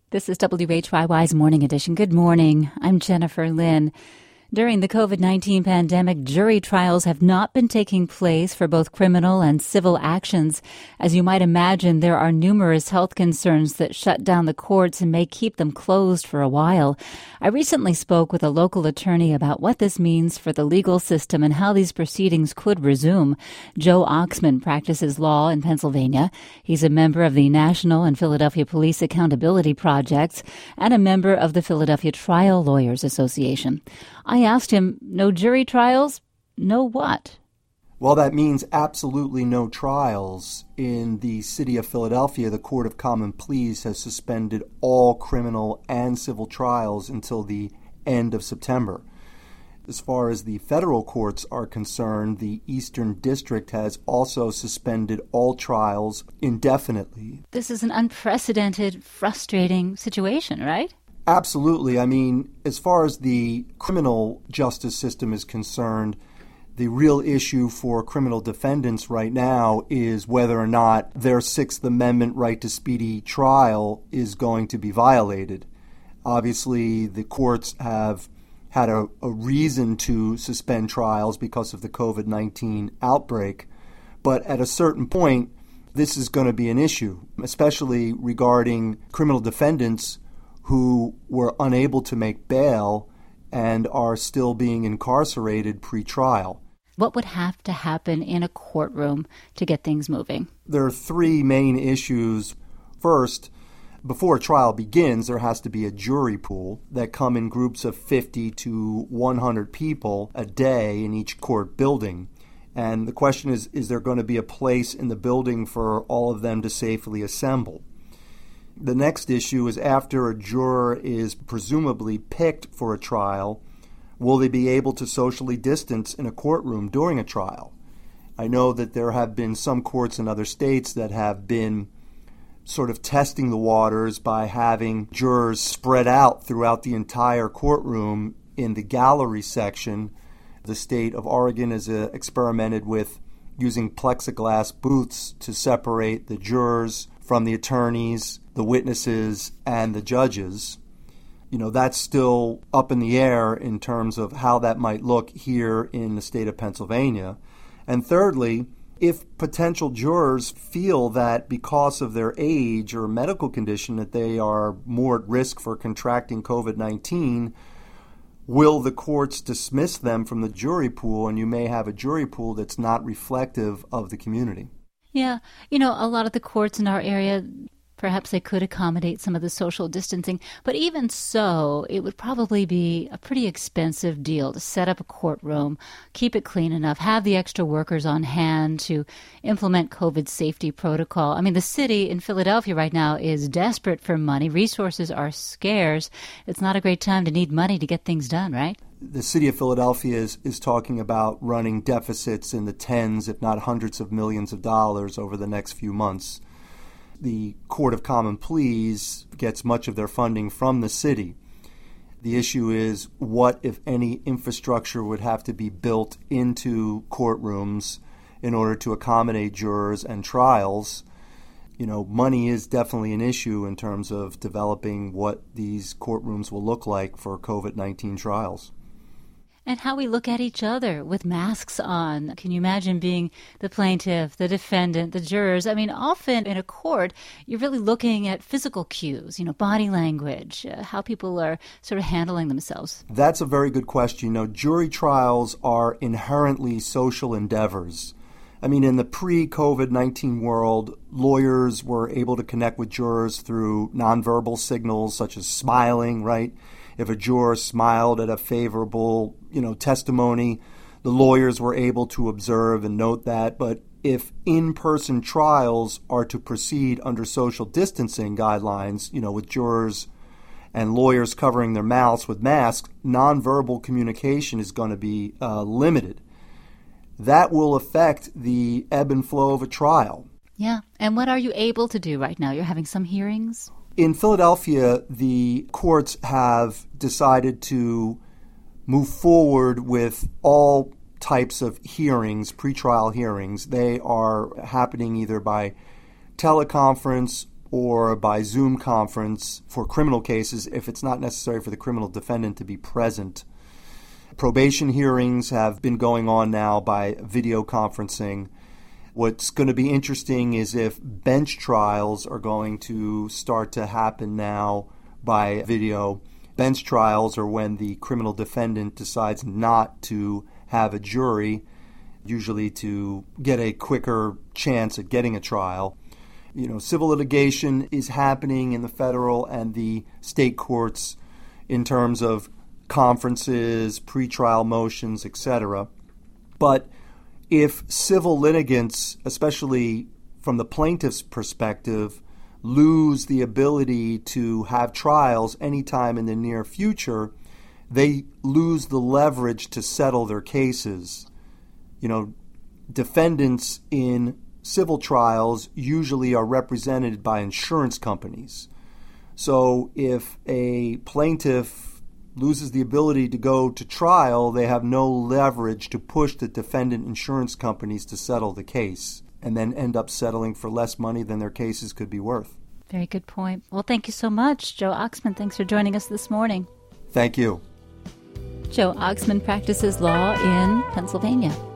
This is WHYY's Morning Edition. Good morning. I'm Jennifer Lynn. During the COVID-19 pandemic, jury trials have not been taking place for both criminal and civil actions. As you might imagine, there are numerous health concerns that shut down the courts and may keep them closed for a while. I recently spoke with a local attorney about what this means for the legal system and how these proceedings could resume. Joe Oxman practices law in Pennsylvania. He's a member of the National and Philadelphia Police Accountability Projects and a member of the Philadelphia Trial Lawyers Association. I asked him, no jury trials? No what? Well, that means absolutely no trials. In the city of Philadelphia, the Court of Common Pleas has suspended all criminal and civil trials until the end of September. As far as the federal courts are concerned, the Eastern District has also suspended all trials indefinitely. This is an unprecedented, frustrating situation, right? Absolutely. I mean, as far as the criminal justice system is concerned, the real issue for criminal defendants right now is whether or not their Sixth Amendment right to speedy trial is going to be violated. Obviously, the courts have had a reason to suspend trials because of the COVID-19 outbreak, but at a certain point, this is going to be an issue, especially regarding criminal defendants who were unable to make bail and are still being incarcerated pre-trial. What would have to happen in a courtroom to get things moving? There are three main issues. First, before a trial begins, there has to be a jury pool that come in groups of 50 to 100 people a day in each court building. And the question is there going to be a place in the building for all of them to safely assemble? The next issue is after a juror is presumably picked for a trial, will they be able to socially distance in a courtroom during a trial? I know that there have been some courts in other states that have been sort of testing the waters by having jurors spread out throughout the entire courtroom in the gallery section. The state of Oregon has experimented with using plexiglass booths to separate the jurors from the attorneys, the witnesses, and the judges. You know, that's still up in the air in terms of how that might look here in the state of Pennsylvania. And thirdly, if potential jurors feel that because of their age or medical condition that they are more at risk for contracting COVID-19, will the courts dismiss them from the jury pool, and you may have a jury pool that's not reflective of the community. Yeah. You know, a lot of the courts in our area, perhaps they could accommodate some of the social distancing. But even so, it would probably be a pretty expensive deal to set up a courtroom, keep it clean enough, have the extra workers on hand to implement COVID safety protocol. I mean, the city in Philadelphia right now is desperate for money. Resources are scarce. It's not a great time to need money to get things done, right? The city of Philadelphia is talking about running deficits in the tens, if not hundreds of millions of dollars over the next few months. The Court of Common Pleas gets much of their funding from the city. The issue is what, if any, infrastructure would have to be built into courtrooms in order to accommodate jurors and trials. You know, money is definitely an issue in terms of developing what these courtrooms will look like for COVID-19 trials. And how we look at each other with masks on. Can you imagine being the plaintiff, the defendant, the jurors? I mean, often in a court, you're really looking at physical cues, body language, how people are sort of handling themselves. That's a very good question. Jury trials are inherently social endeavors. I mean, in the pre-COVID-19 world, lawyers were able to connect with jurors through nonverbal signals such as smiling, right? If a juror smiled at a favorable, testimony, the lawyers were able to observe and note that. But if in-person trials are to proceed under social distancing guidelines, with jurors and lawyers covering their mouths with masks, nonverbal communication is going to be limited. That will affect the ebb and flow of a trial. Yeah. And what are you able to do right now? You're having some hearings? In Philadelphia, the courts have decided to move forward with all types of hearings, pretrial hearings. They are happening either by teleconference or by Zoom conference for criminal cases if it's not necessary for the criminal defendant to be present. Probation hearings have been going on now by video conferencing. What's going to be interesting is if bench trials are going to start to happen now by video. Bench trials are when the criminal defendant decides not to have a jury, usually to get a quicker chance at getting a trial. Civil litigation is happening in the federal and the state courts in terms of conferences, pretrial motions, etc. But if civil litigants, especially from the plaintiff's perspective, lose the ability to have trials anytime in the near future, they lose the leverage to settle their cases. Defendants in civil trials usually are represented by insurance companies. So if a plaintiff loses the ability to go to trial, they have no leverage to push the defendant insurance companies to settle the case and then end up settling for less money than their cases could be worth. Very good point. Well, thank you so much, Joe Oxman. Thanks for joining us this morning. Thank you. Joe Oxman practices law in Pennsylvania.